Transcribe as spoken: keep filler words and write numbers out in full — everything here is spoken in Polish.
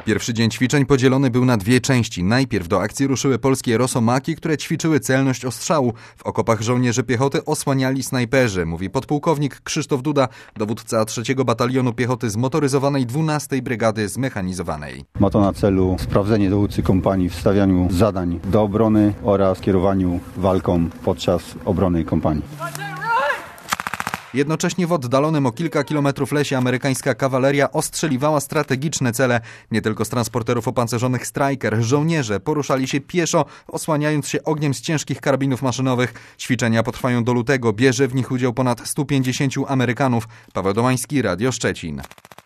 Pierwszy dzień ćwiczeń podzielony był na dwie części. Najpierw do akcji ruszyły polskie Rosomaki, które ćwiczyły celność ostrzału. W okopach żołnierzy piechoty osłaniali snajperzy, mówi podpułkownik Krzysztof Duda, dowódca trzeciego Batalionu Piechoty Zmotoryzowanej dwunastej Brygady Zmechanizowanej. Ma to na celu sprawdzenie dowódcy kompanii w stawianiu zadań do obrony oraz kierowaniu walką podczas obrony kompanii. Jednocześnie w oddalonym o kilka kilometrów lesie amerykańska kawaleria ostrzeliwała strategiczne cele. Nie tylko z transporterów opancerzonych Stryker, żołnierze poruszali się pieszo, osłaniając się ogniem z ciężkich karabinów maszynowych. Ćwiczenia potrwają do lutego. Bierze w nich udział ponad stu pięćdziesięciu Amerykanów. Paweł Domański, Radio Szczecin.